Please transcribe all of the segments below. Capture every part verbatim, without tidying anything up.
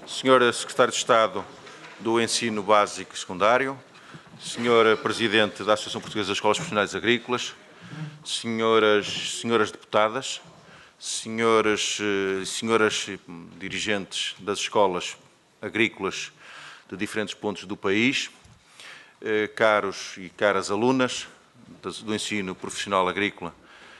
senhora Secretária de Estado do Ensino Básico e Secundário, senhora Presidente da Associação Portuguesa das Escolas Profissionais Agrícolas, senhoras, senhoras deputadas, senhoras, senhoras dirigentes das escolas agrícolas de diferentes pontos do país, caros e caras alunas do ensino profissional agrícola,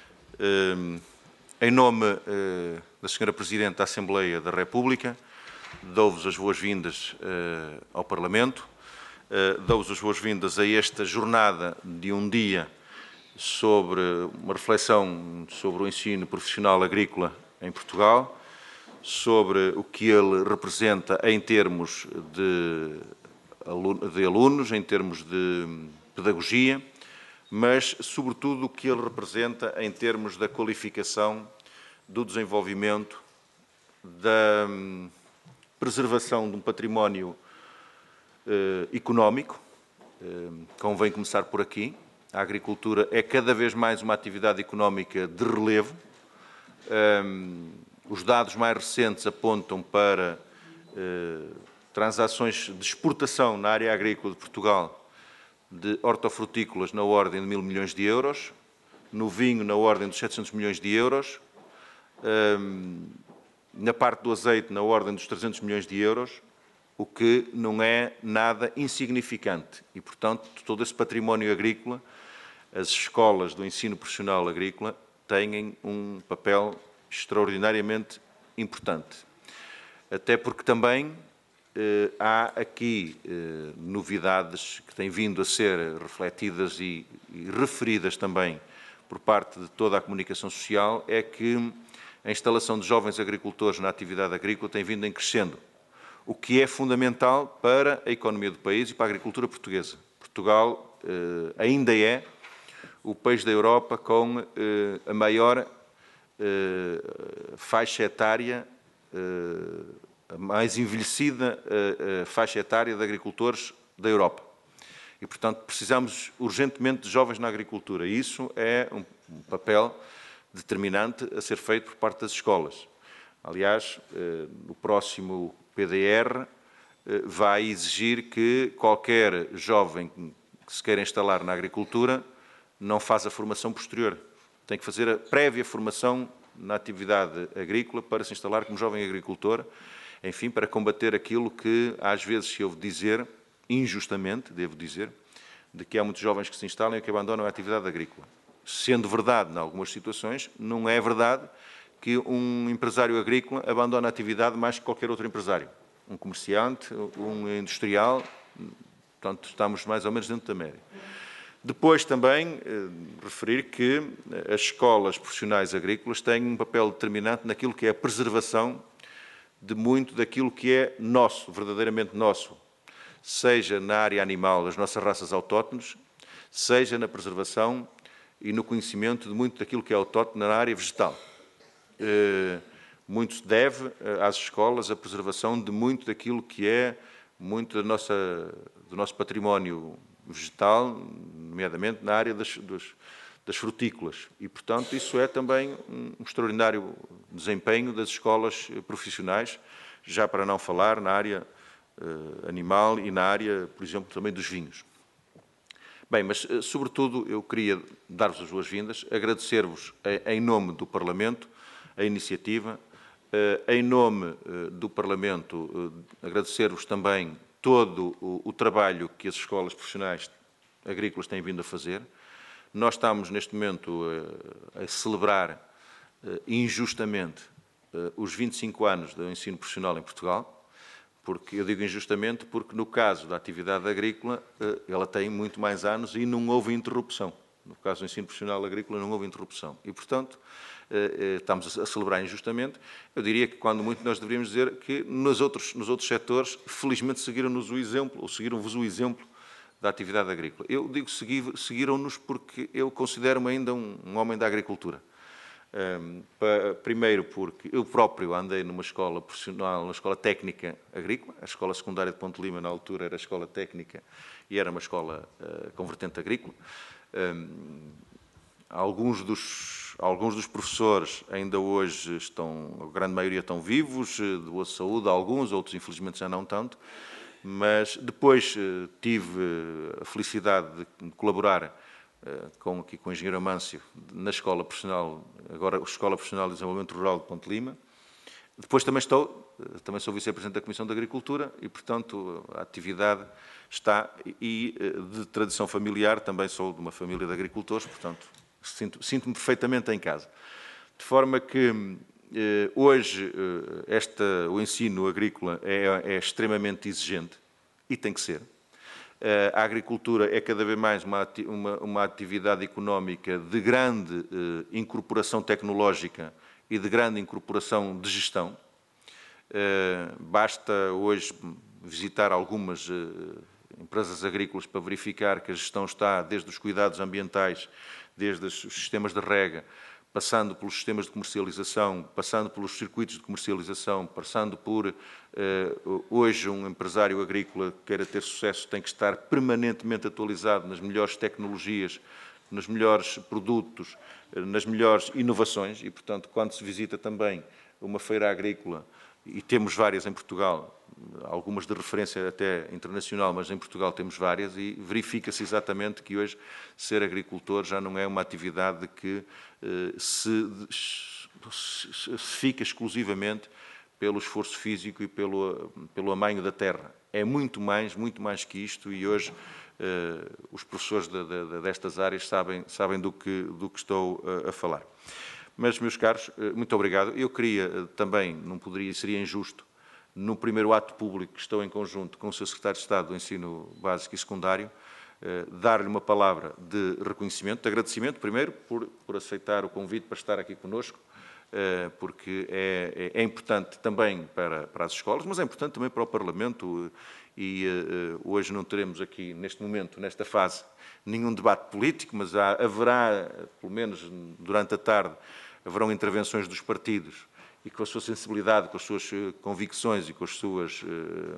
em nome da senhora Presidente da Assembleia da República, dou-vos as boas-vindas ao Parlamento, dou-vos as boas-vindas a esta jornada de um dia sobre uma reflexão sobre o ensino profissional agrícola em Portugal, sobre o que ele representa em termos de alunos, em termos de pedagogia, mas, sobretudo, o que ele representa em termos da qualificação, do desenvolvimento, da preservação de um património eh, económico. Eh, convém começar por aqui. A agricultura é cada vez mais uma atividade económica de relevo. Eh, os dados mais recentes apontam para eh, transações de exportação na área agrícola de Portugal de hortofrutícolas na ordem de mil milhões de euros, no vinho na ordem de setecentos milhões de euros, na parte do azeite na ordem dos trezentos milhões de euros, o que não é nada insignificante. E, portanto, todo esse património agrícola, as escolas do ensino profissional agrícola têm um papel extraordinariamente importante. Até porque também eh, há aqui eh, novidades que têm vindo a ser refletidas e, e referidas também por parte de toda a comunicação social, é que a instalação de jovens agricultores na atividade agrícola tem vindo em crescendo, o que é fundamental para a economia do país e para a agricultura portuguesa. Portugal eh, ainda é o país da Europa com eh, a maior eh, faixa etária, eh, a mais envelhecida eh, faixa etária de agricultores da Europa. E, portanto, precisamos urgentemente de jovens na agricultura. E isso é um, um papel determinante a ser feito por parte das escolas. Aliás, no próximo P D R vai exigir que qualquer jovem que se queira instalar na agricultura não faça a formação posterior. Tem que fazer a prévia formação na atividade agrícola para se instalar como jovem agricultor, enfim, para combater aquilo que às vezes se ouve dizer, injustamente, devo dizer, de que há muitos jovens que se instalam e que abandonam a atividade agrícola. Sendo verdade, em algumas situações, não é verdade que um empresário agrícola abandone a atividade mais que qualquer outro empresário. Um comerciante, um industrial, portanto, estamos mais ou menos dentro da média. Depois também eh, referir que as escolas profissionais agrícolas têm um papel determinante naquilo que é a preservação de muito daquilo que é nosso, verdadeiramente nosso, seja na área animal, das nossas raças autóctones, seja na preservação e no conhecimento de muito daquilo que é autóctone na área vegetal. Muito se deve às escolas a preservação de muito daquilo que é muito da nossa, do nosso património vegetal, nomeadamente na área das, das, das frutícolas. E, portanto, isso é também um extraordinário desempenho das escolas profissionais, já para não falar na área uh, animal e na área, por exemplo, também dos vinhos. Bem, mas, sobretudo, eu queria dar-vos as boas-vindas, agradecer-vos, em nome do Parlamento, a iniciativa, em nome do Parlamento, agradecer-vos também todo o trabalho que as escolas profissionais agrícolas têm vindo a fazer. Nós estamos, neste momento, a celebrar injustamente os vinte e cinco anos do ensino profissional em Portugal. Porque, eu digo injustamente, porque no caso da atividade agrícola, ela tem muito mais anos e não houve interrupção. No caso do ensino profissional agrícola não houve interrupção. E, portanto, estamos a celebrar injustamente. Eu diria que, quando muito, nós deveríamos dizer que nos outros, nos outros setores, felizmente, seguiram-nos o exemplo, ou seguiram-vos o exemplo da atividade agrícola. Eu digo seguiram-nos porque eu considero-me ainda um, um homem da agricultura. Um, para, primeiro porque eu próprio andei numa escola profissional, numa escola técnica agrícola, a escola secundária de Ponte Lima na altura era a escola técnica e era uma escola uh, com vertente agrícola. Um, alguns dos temos alguns dos professores ainda hoje estão, a grande maioria estão vivos, de boa saúde, alguns, outros infelizmente já não tanto, mas depois tive a felicidade de colaborar com, aqui, com o engenheiro Amâncio na Escola Profissional, agora a Escola Profissional de Desenvolvimento Rural de Ponte Lima. Depois também estou, também sou vice-presidente da Comissão de Agricultura e, portanto, a atividade está, e de tradição familiar, também sou de uma família de agricultores, portanto, sinto, sinto-me perfeitamente em casa. De forma que eh, hoje eh, esta, o ensino agrícola é, é extremamente exigente e tem que ser. Eh, a agricultura é cada vez mais uma, uma, uma atividade económica de grande eh, incorporação tecnológica e de grande incorporação de gestão. Uh, basta hoje visitar algumas uh, empresas agrícolas para verificar que a gestão está desde os cuidados ambientais, desde os sistemas de rega, passando pelos sistemas de comercialização, passando pelos circuitos de comercialização, passando por, uh, hoje, um empresário agrícola que queira ter sucesso tem que estar permanentemente atualizado nas melhores tecnologias, nos melhores produtos, nas melhores inovações e, portanto, quando se visita também uma feira agrícola, e temos várias em Portugal, algumas de referência até internacional, mas em Portugal temos várias, e verifica-se exatamente que hoje ser agricultor já não é uma atividade que eh, se, se fica exclusivamente pelo esforço físico e pelo, pelo amanho da terra. É muito mais, muito mais que isto, e hoje Uh, os professores de, de, destas áreas sabem, sabem do, que, do que estou uh, a falar. Mas, meus caros, uh, muito obrigado. Eu queria uh, também, não poderia, seria injusto, no primeiro ato público que estou em conjunto com o seu Secretário de Estado do Ensino Básico e Secundário, uh, dar-lhe uma palavra de reconhecimento, de agradecimento, primeiro, por, por aceitar o convite para estar aqui conosco, uh, porque é, é, é importante também para, para as escolas, mas é importante também para o Parlamento, uh, e uh, hoje não teremos aqui, neste momento, nesta fase, nenhum debate político, mas há, haverá, pelo menos durante a tarde, haverão intervenções dos partidos e com a sua sensibilidade, com as suas convicções e com as suas uh,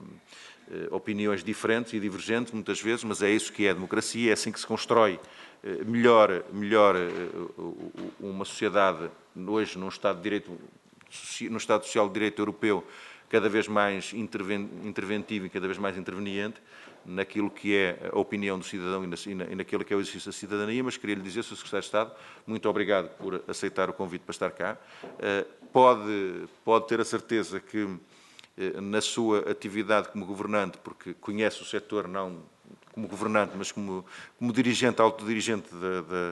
uh, opiniões diferentes e divergentes, muitas vezes, mas é isso que é a democracia, é assim que se constrói uh, melhor, melhor uh, uma sociedade, hoje, num Estado de Direito, no Estado Social de Direito Europeu, cada vez mais interventivo e cada vez mais interveniente naquilo que é a opinião do cidadão e, na, e naquilo que é o exercício da cidadania, mas queria lhe dizer, senhor Secretário de Estado, muito obrigado por aceitar o convite para estar cá. Pode, pode ter a certeza que na sua atividade como governante, porque conhece o setor não como governante, mas como, como dirigente, autodirigente da, da,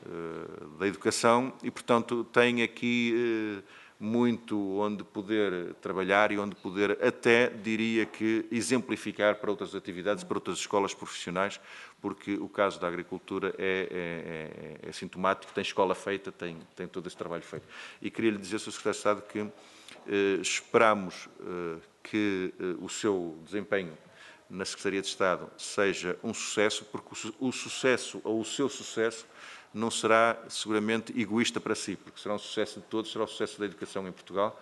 da educação, e, portanto, tem aqui muito onde poder trabalhar e onde poder até, diria que, exemplificar para outras atividades, para outras escolas profissionais, porque o caso da agricultura é, é, é, é sintomático, tem escola feita, tem, tem todo esse trabalho feito. E queria lhe dizer, senhor Secretário de Estado, que eh, esperamos eh, que eh, o seu desempenho na Secretaria de Estado seja um sucesso, porque o, o sucesso, ou o seu sucesso, não será seguramente egoísta para si, porque será um sucesso de todos, será o sucesso da educação em Portugal,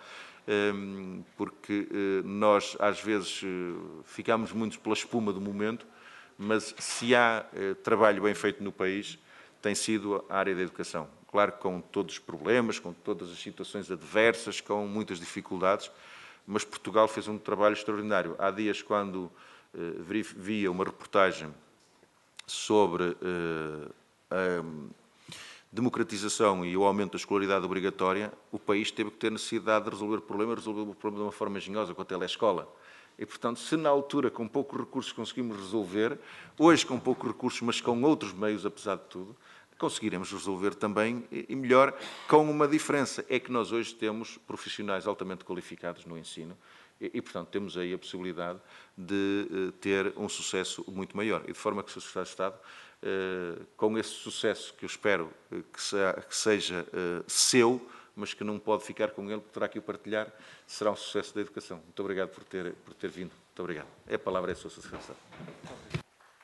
porque nós às vezes ficamos muito pela espuma do momento, mas se há trabalho bem feito no país, tem sido a área da educação. Claro que com todos os problemas, com todas as situações adversas, com muitas dificuldades, mas Portugal fez um trabalho extraordinário. Há dias, quando via uma reportagem sobre a democratização e o aumento da escolaridade obrigatória, o país teve que ter necessidade de resolver o problema, resolver o problema de uma forma engenhosa com a telescola. E, portanto, se na altura com poucos recursos conseguimos resolver, hoje com poucos recursos, mas com outros meios, apesar de tudo, conseguiremos resolver também, e melhor, com uma diferença, é que nós hoje temos profissionais altamente qualificados no ensino, e, e portanto, temos aí a possibilidade de uh, ter um sucesso muito maior. E de forma que o senhor Secretário de Estado, uh, com esse sucesso que eu espero uh, que, se, que seja uh, seu, mas que não pode ficar com ele, porque terá que o partilhar, será um sucesso da educação. Muito obrigado por ter, por ter vindo. Muito obrigado. A palavra é a senhor Secretário de Estado.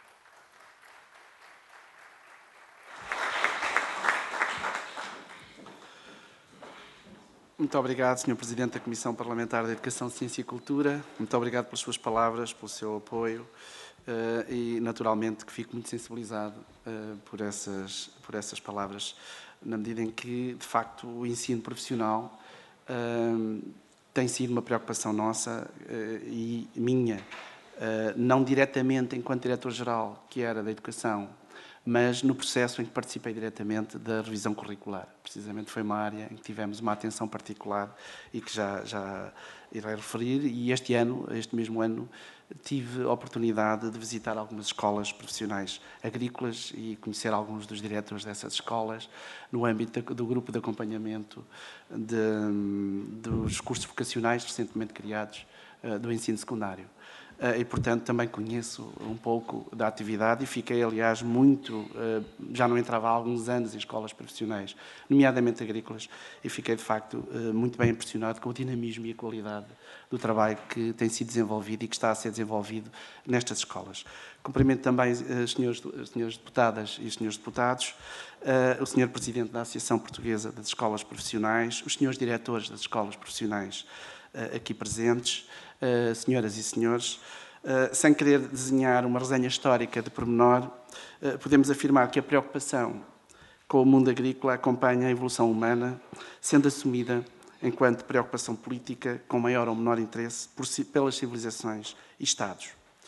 Muito obrigado, senhor Presidente da Comissão Parlamentar de Educação, Ciência e Cultura. Muito obrigado pelas suas palavras, pelo seu apoio uh, e, naturalmente, que fico muito sensibilizado uh, por, essas, por essas palavras na medida em que, de facto, o ensino profissional uh, tem sido uma preocupação nossa uh, e minha, uh, não diretamente enquanto diretor-geral, que era da Educação, mas no processo em que participei diretamente da revisão curricular. Precisamente foi uma área em que tivemos uma atenção particular e que já, já irei referir, e este ano, este mesmo ano, tive a oportunidade de visitar algumas escolas profissionais agrícolas e conhecer alguns dos diretores dessas escolas no âmbito do grupo de acompanhamento de, dos cursos vocacionais recentemente criados do ensino secundário. E, portanto, também conheço um pouco da atividade e fiquei, aliás, muito... Já não entrava há alguns anos em escolas profissionais, nomeadamente agrícolas, e fiquei, de facto, muito bem impressionado com o dinamismo e a qualidade do trabalho que tem sido desenvolvido e que está a ser desenvolvido nestas escolas. Cumprimento também as senhoras, as senhoras deputadas e os senhores deputados, o senhor Presidente da Associação Portuguesa das Escolas Profissionais, os senhores diretores das escolas profissionais aqui presentes, Uh, senhoras e senhores, uh, sem querer desenhar uma resenha histórica de pormenor, uh, podemos afirmar que a preocupação com o mundo agrícola acompanha a evolução humana, sendo assumida enquanto preocupação política com maior ou menor interesse por, pelas civilizações e Estados.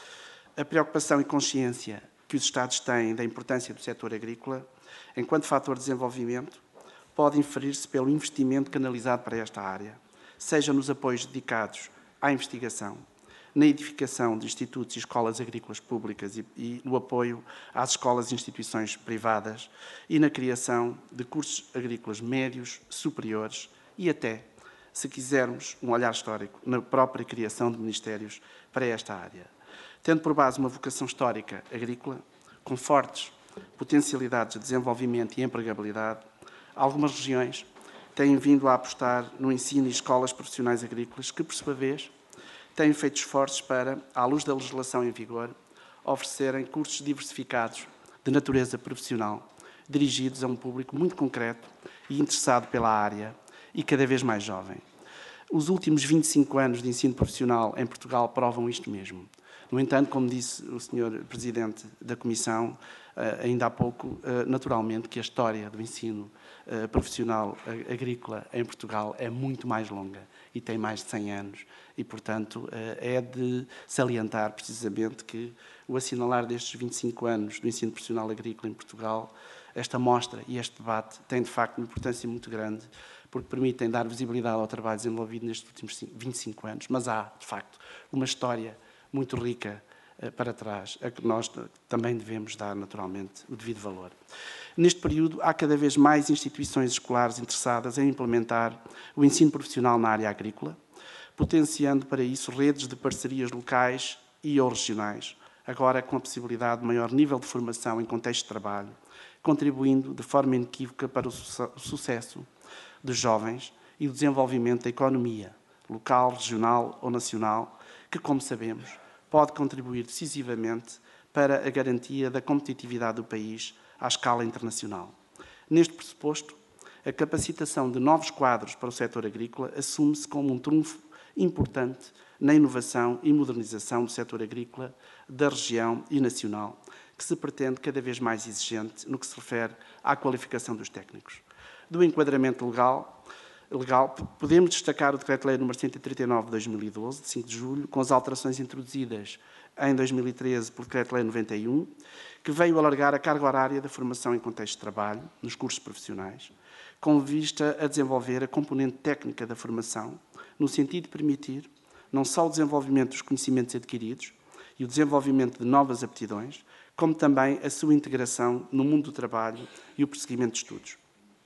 A preocupação e consciência que os Estados têm da importância do setor agrícola, enquanto fator de desenvolvimento, pode inferir-se pelo investimento canalizado para esta área, seja nos apoios dedicados à investigação, na edificação de institutos e escolas agrícolas públicas e, e no apoio às escolas e instituições privadas e na criação de cursos agrícolas médios, superiores e até, se quisermos, um olhar histórico, na própria criação de ministérios para esta área. Tendo por base uma vocação histórica agrícola, com fortes potencialidades de desenvolvimento e empregabilidade, algumas regiões têm vindo a apostar no ensino e escolas profissionais agrícolas que, por sua vez, têm feito esforços para, à luz da legislação em vigor, oferecerem cursos diversificados de natureza profissional, dirigidos a um público muito concreto e interessado pela área e cada vez mais jovem. Os últimos vinte e cinco anos de ensino profissional em Portugal provam isto mesmo. No entanto, como disse o senhor Presidente da Comissão, ainda há pouco, naturalmente que a história do ensino profissional agrícola em Portugal é muito mais longa e tem mais de cem anos e, portanto, é de salientar precisamente que o assinalar destes vinte e cinco anos do ensino profissional agrícola em Portugal, esta mostra e este debate têm, de facto, uma importância muito grande porque permitem dar visibilidade ao trabalho desenvolvido nestes últimos vinte e cinco anos, mas há, de facto, uma história muito rica para trás, a que nós também devemos dar, naturalmente, o devido valor. Neste período, há cada vez mais instituições escolares interessadas em implementar o ensino profissional na área agrícola, potenciando para isso redes de parcerias locais e ou regionais, agora com a possibilidade de maior nível de formação em contexto de trabalho, contribuindo de forma inequívoca para o sucesso dos jovens e o desenvolvimento da economia local, regional ou nacional, que, como sabemos, pode contribuir decisivamente para a garantia da competitividade do país à escala internacional. Neste pressuposto, a capacitação de novos quadros para o setor agrícola assume-se como um trunfo importante na inovação e modernização do setor agrícola da região e nacional, que se pretende cada vez mais exigente no que se refere à qualificação dos técnicos. Do enquadramento legal, legal podemos destacar o Decreto-Lei número cento e trinta e nove de dois mil e doze, de cinco de julho, com as alterações introduzidas em dois mil e treze pelo Decreto-Lei noventa e um, que veio alargar a carga horária da formação em contexto de trabalho, nos cursos profissionais, com vista a desenvolver a componente técnica da formação, no sentido de permitir não só o desenvolvimento dos conhecimentos adquiridos e o desenvolvimento de novas aptidões, como também a sua integração no mundo do trabalho e o prosseguimento de estudos.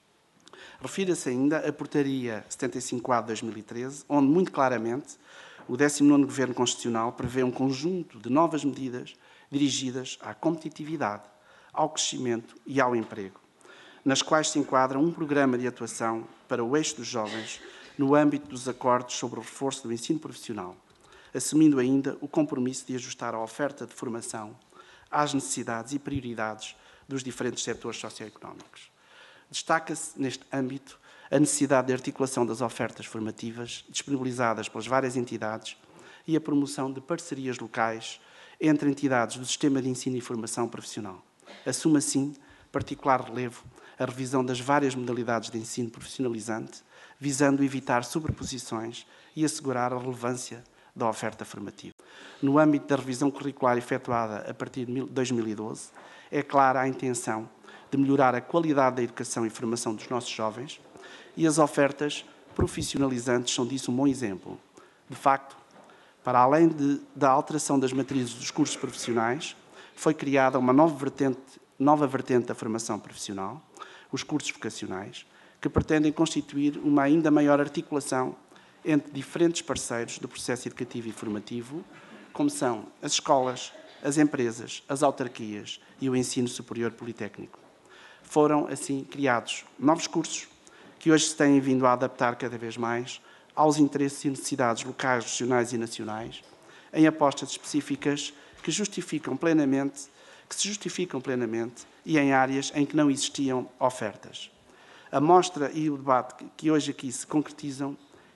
Refira-se ainda a Portaria setenta e cinco A de dois mil e treze, onde, muito claramente, o décimo nono Governo Constitucional prevê um conjunto de novas medidas dirigidas à competitividade, ao crescimento e ao emprego, nas quais se enquadra um programa de atuação para o eixo dos jovens no âmbito dos acordos sobre o reforço do ensino profissional, assumindo ainda o compromisso de ajustar a oferta de formação às necessidades e prioridades dos diferentes setores socioeconómicos. Destaca-se, neste âmbito, a necessidade de articulação das ofertas formativas disponibilizadas pelas várias entidades e a promoção de parcerias locais entre entidades do sistema de ensino e formação profissional. Assume, assim, particular relevo a revisão das várias modalidades de ensino profissionalizante, visando evitar sobreposições e assegurar a relevância da oferta formativa. No âmbito da revisão curricular efetuada a partir de dois mil e doze, é clara a intenção de melhorar a qualidade da educação e formação dos nossos jovens, e as ofertas profissionalizantes são disso um bom exemplo. De facto, para além de, da alteração das matrizes dos cursos profissionais, foi criada uma nova vertente, nova vertente da formação profissional, os cursos vocacionais, que pretendem constituir uma ainda maior articulação entre diferentes parceiros do processo educativo e formativo, como são as escolas, as empresas, as autarquias e o ensino superior politécnico. Foram, assim, criados novos cursos que hoje se têm vindo a adaptar cada vez mais aos interesses e necessidades locais, regionais e nacionais, em apostas específicas que justificam plenamente, que se justificam plenamente e em áreas em que não existiam ofertas. A mostra e o debate que hoje aqui se concretizam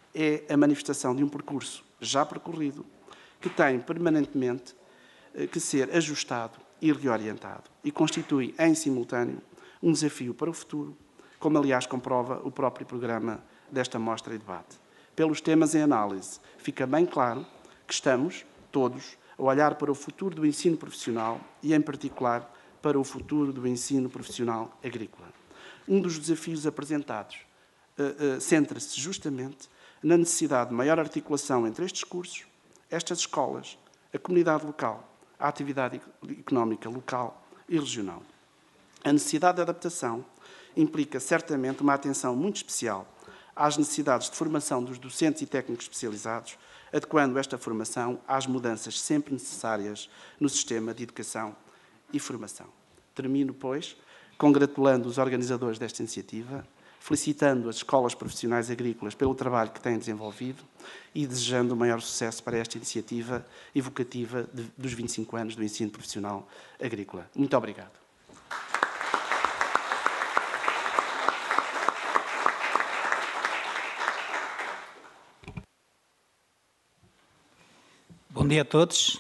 é a manifestação de um percurso já percorrido, que tem permanentemente que ser ajustado e reorientado e constitui, em simultâneo, um desafio para o futuro, como aliás comprova o próprio programa desta mostra e debate. Pelos temas em análise, fica bem claro que estamos, todos, a olhar para o futuro do ensino profissional e, em particular, para o futuro do ensino profissional agrícola. Um dos desafios apresentados uh, uh, centra-se justamente na necessidade de maior articulação entre estes cursos, estas escolas, a comunidade local, a atividade económica local e regional. A necessidade de adaptação implica certamente uma atenção muito especial às necessidades de formação dos docentes e técnicos especializados, adequando esta formação às mudanças sempre necessárias no sistema de educação e formação. Termino, pois, congratulando os organizadores desta iniciativa, felicitando as escolas profissionais agrícolas pelo trabalho que têm desenvolvido e desejando o maior sucesso para esta iniciativa evocativa de, dos vinte e cinco anos do ensino profissional agrícola. Muito obrigado. Bom dia a todos.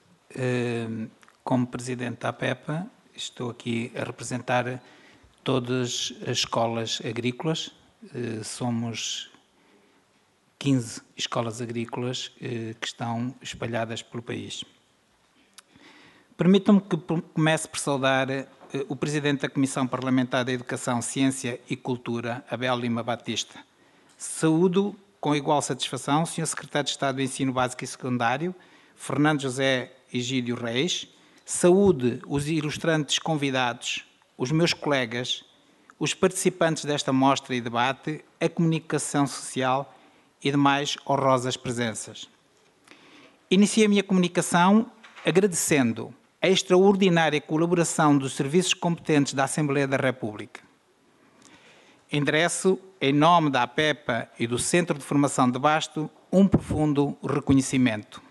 Como Presidente da APEPA, estou aqui a representar todas as escolas agrícolas. Somos quinze escolas agrícolas que estão espalhadas pelo país. Permitam-me que comece por saudar o Presidente da Comissão Parlamentar da Educação, Ciência e Cultura, Abel Lima Batista. Saúdo com igual satisfação o senhor Secretário de Estado do Ensino Básico e Secundário, Fernando José Egídio Reis. Saúde os ilustrantes convidados, os meus colegas, os participantes desta mostra e debate, a comunicação social e demais honrosas presenças. Iniciei a minha comunicação agradecendo a extraordinária colaboração dos serviços competentes da Assembleia da República. Endereço, em nome da APEPA e do Centro de Formação de Basto, um profundo reconhecimento.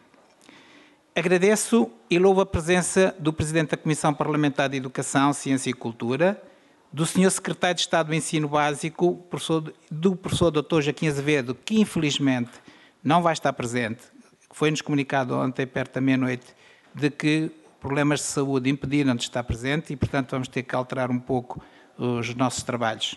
Agradeço e louvo a presença do Presidente da Comissão Parlamentar de Educação, Ciência e Cultura, do senhor Secretário de Estado do Ensino Básico, professor, do professor doutor Joaquim Azevedo, que infelizmente não vai estar presente. Foi-nos comunicado ontem, perto da meia-noite, de que problemas de saúde impediram de estar presente e, portanto, vamos ter que alterar um pouco os nossos trabalhos.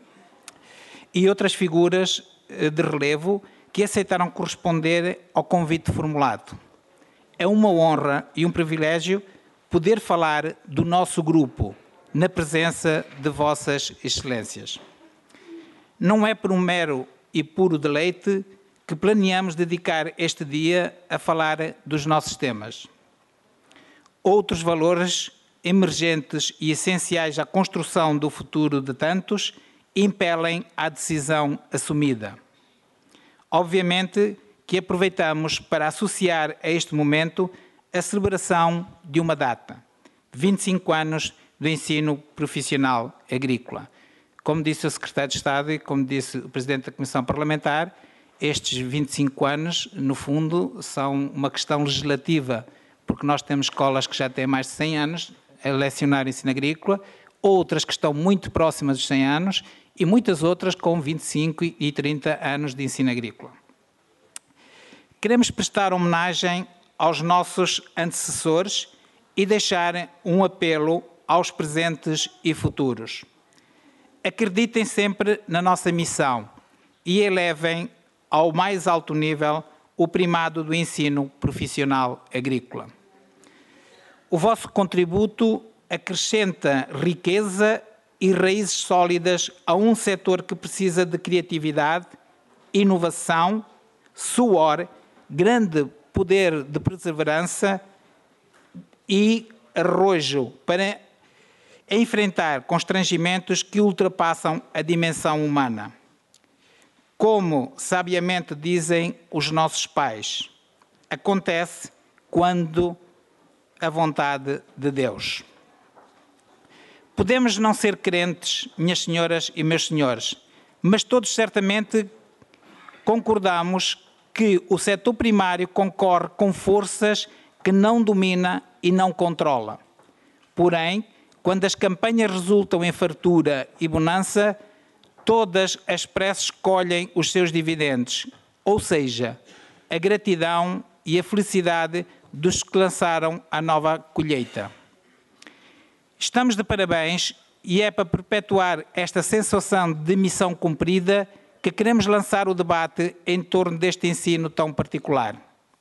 E outras figuras de relevo que aceitaram corresponder ao convite formulado. É uma honra e um privilégio poder falar do nosso grupo na presença de vossas excelências. Não é por um mero e puro deleite que planeamos dedicar este dia a falar dos nossos temas. Outros valores emergentes e essenciais à construção do futuro de tantos impelem à decisão assumida. Obviamente que aproveitamos para associar a este momento a celebração de uma data, vinte e cinco anos do ensino profissional agrícola. Como disse o Secretário de Estado e como disse o Presidente da Comissão Parlamentar, estes vinte e cinco anos, no fundo, são uma questão legislativa, porque nós temos escolas que já têm mais de cem anos a lecionar o ensino agrícola, outras que estão muito próximas dos cem anos e muitas outras com vinte e cinco e trinta anos de ensino agrícola. Queremos prestar homenagem aos nossos antecessores e deixar um apelo aos presentes e futuros. acreditem sempre na nossa missão e elevem ao mais alto nível o primado do ensino profissional agrícola. O vosso contributo acrescenta riqueza e raízes sólidas a um setor que precisa de criatividade, inovação, suor, grande poder de perseverança e arrojo para enfrentar constrangimentos que ultrapassam a dimensão humana. Como sabiamente dizem os nossos pais, acontece quando a vontade de Deus. Podemos não ser crentes, minhas senhoras e meus senhores, mas todos certamente concordamos que o setor primário concorre com forças que não domina e não controla. Porém, quando as campanhas resultam em fartura e bonança, todas as preces colhem os seus dividendos, ou seja, a gratidão e a felicidade dos que lançaram a nova colheita. Estamos de parabéns e é para perpetuar esta sensação de missão cumprida que queremos lançar o debate em torno deste ensino tão particular.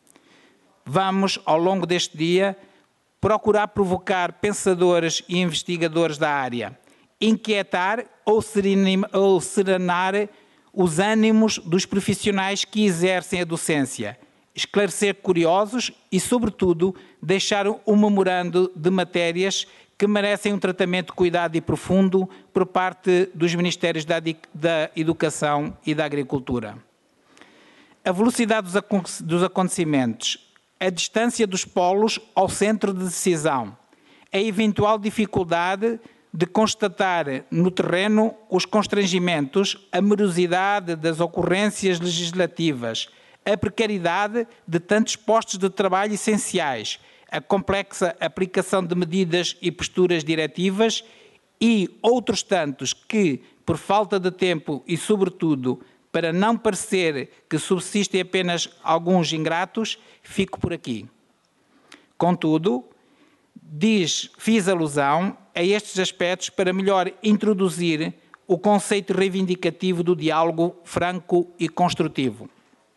Vamos, ao longo deste dia, procurar provocar pensadores e investigadores da área, inquietar ou serenar os ânimos dos profissionais que exercem a docência, esclarecer curiosos e, sobretudo, deixar um memorando de matérias que merecem um tratamento cuidado e profundo por parte dos Ministérios da, da Educação e da Agricultura. A velocidade dos, dos acontecimentos, a distância dos polos ao centro de decisão, a eventual dificuldade de constatar no terreno os constrangimentos, a morosidade das ocorrências legislativas, a precariedade de tantos postos de trabalho essenciais, a complexa aplicação de medidas e posturas diretivas e outros tantos que, por falta de tempo e, sobretudo, para não parecer que subsistem apenas alguns ingratos, fico por aqui. Contudo, diz, fiz alusão a estes aspectos para melhor introduzir o conceito reivindicativo do diálogo franco e construtivo.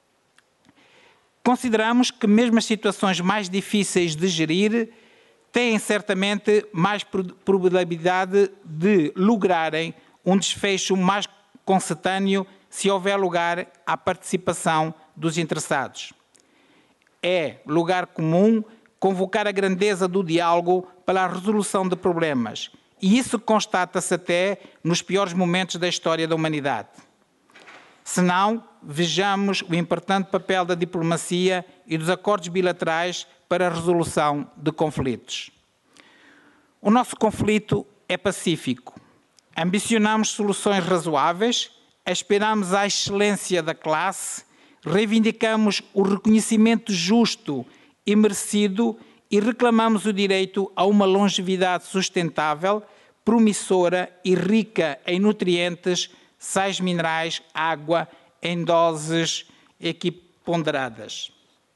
Consideramos que mesmo as situações mais difíceis de gerir têm certamente mais probabilidade de lograrem um desfecho mais consentâneo se houver lugar à participação dos interessados. É lugar comum convocar a grandeza do diálogo para a resolução de problemas, e isso constata-se até nos piores momentos da história da humanidade. Se não, vejamos o importante papel da diplomacia e dos acordos bilaterais para a resolução de conflitos. O nosso conflito é pacífico. Ambicionamos soluções razoáveis, aspiramos à excelência da classe, reivindicamos o reconhecimento justo e merecido e reclamamos o direito a uma longevidade sustentável, promissora e rica em nutrientes, sais minerais, água, em doses equiponderadas.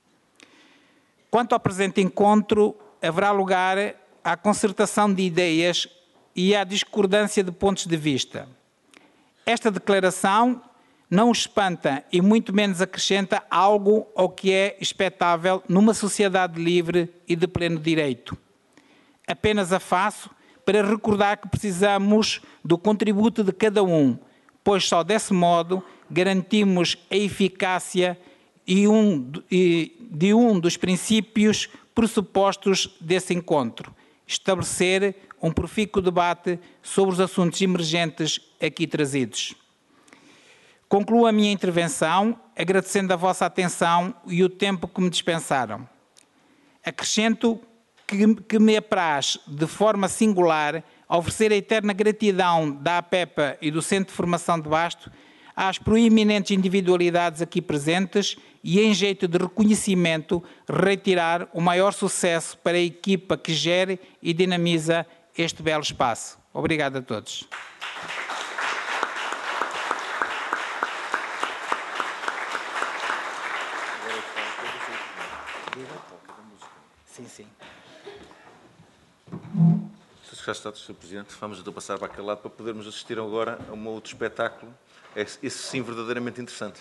Quanto ao presente encontro, haverá lugar à concertação de ideias e à discordância de pontos de vista. Esta declaração não os espanta e muito menos acrescenta algo ao que é expectável numa sociedade livre e de pleno direito. Apenas a faço para recordar que precisamos do contributo de cada um, pois só desse modo garantimos a eficácia e um, de um dos princípios pressupostos desse encontro, estabelecer um profícuo debate sobre os assuntos emergentes aqui trazidos. Concluo a minha intervenção agradecendo a vossa atenção e o tempo que me dispensaram. Acrescento que, que me apraz, de forma singular, oferecer a eterna gratidão da APEPA e do Centro de Formação de Basto às proeminentes individualidades aqui presentes e, em jeito de reconhecimento, retirar o maior sucesso para a equipa que gere e dinamiza este belo espaço. Obrigado a todos. Sim, sim. Já está, senhor Presidente. Vamos então passar para aquele lado para podermos assistir agora a um outro espetáculo. Esse, esse sim, verdadeiramente interessante.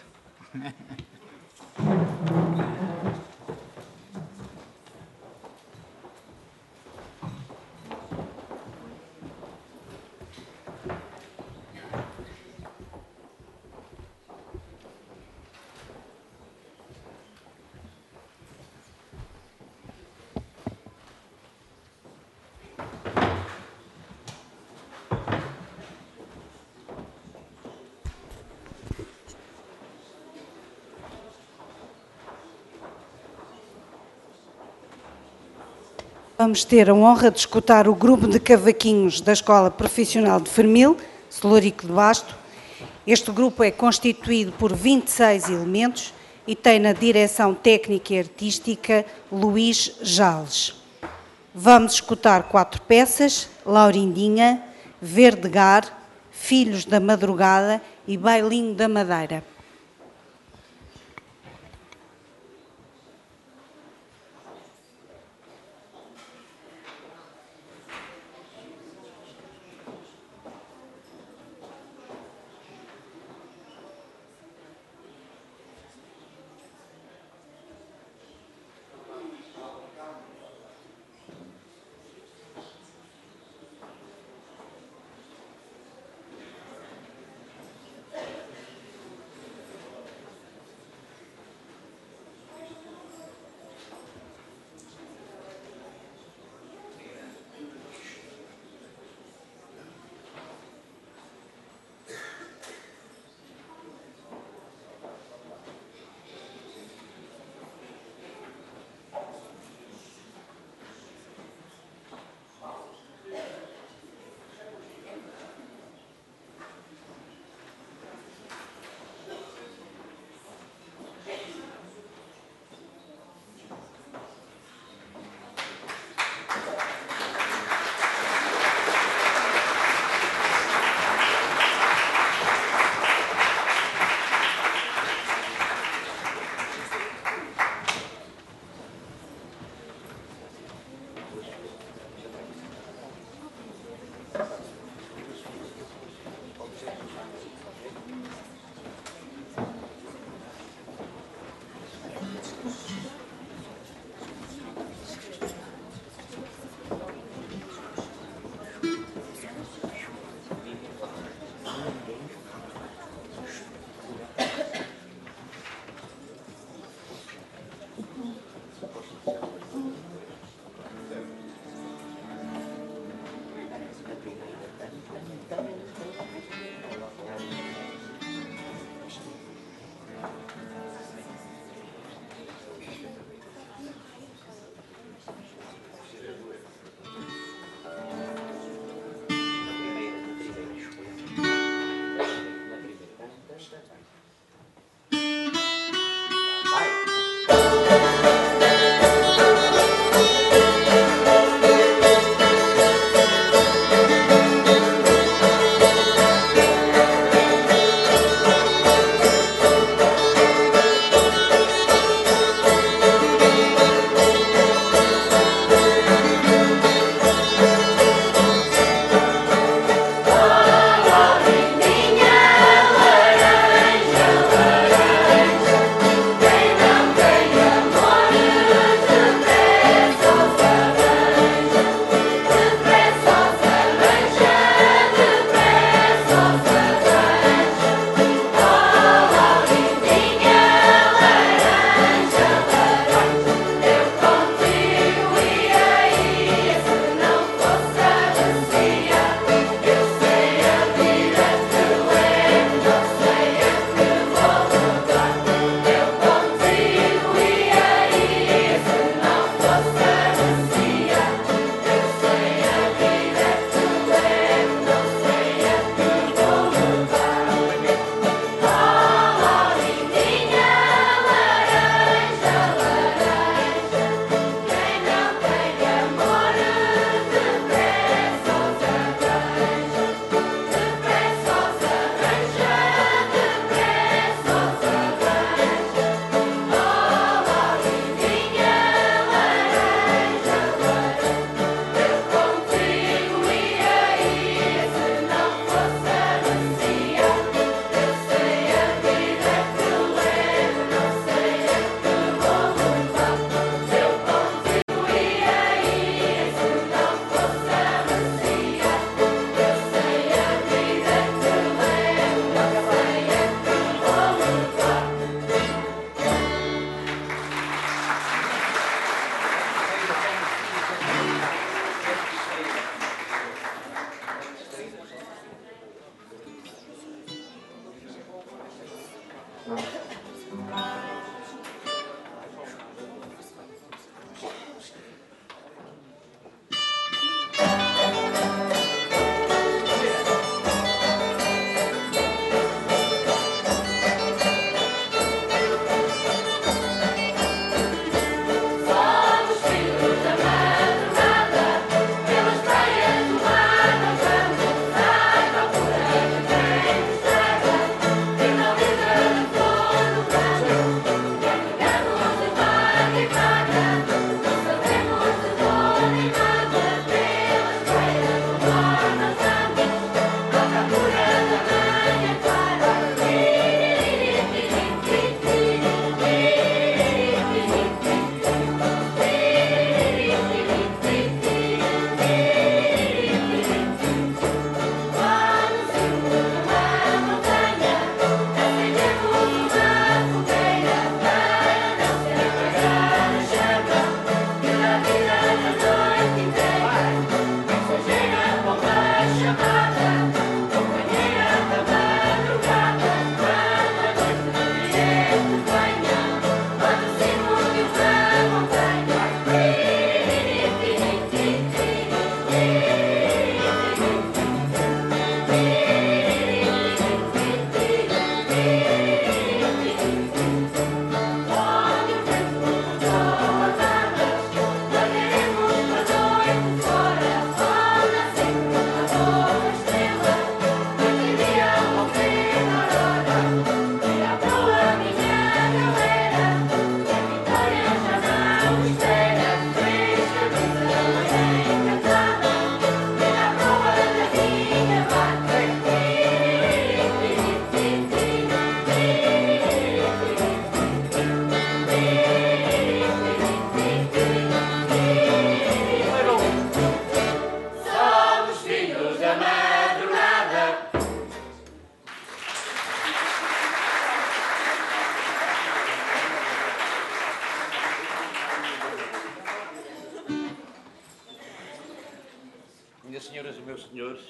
Vamos ter a honra de escutar o grupo de cavaquinhos da Escola Profissional de Fermil, Celurico de Basto. Este grupo é constituído por vinte e seis elementos e tem na direção técnica e artística Luís Jales. Vamos escutar quatro peças: Laurindinha, Verdegar, Filhos da Madrugada e Bailinho da Madeira. senhoras e meus senhores,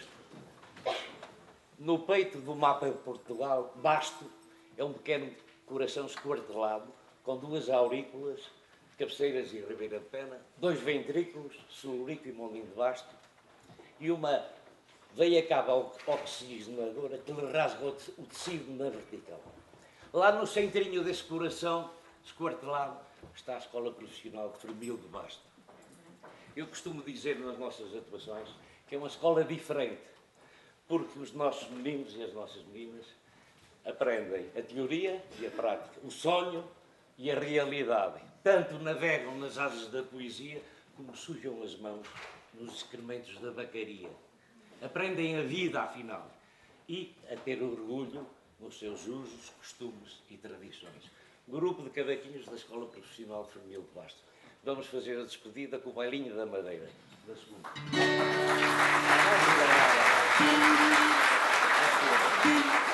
no peito do mapa de Portugal, Basto é um pequeno coração esquartelado, com duas aurículas, Cabeceiras e Ribeira de Pena, dois ventrículos, Celurico e Mondinho de Basto, e uma veia cava oxigenadora que lhe rasga o tecido na vertical. Lá no centrinho desse coração esquartelado está a Escola Profissional de Fermil de Basto. Eu costumo dizer nas nossas atuações que é uma escola diferente, porque os nossos meninos e as nossas meninas aprendem a teoria e a prática, o sonho e a realidade. Tanto navegam nas asas da poesia, como sujam as mãos nos excrementos da bacaria. Aprendem a vida, afinal, e a ter orgulho nos seus usos, costumes e tradições. Grupo de cavaquinhos da Escola Profissional de Fermil de Basto. Vamos fazer a despedida com o bailinho da Madeira, da segunda. Muito obrigado.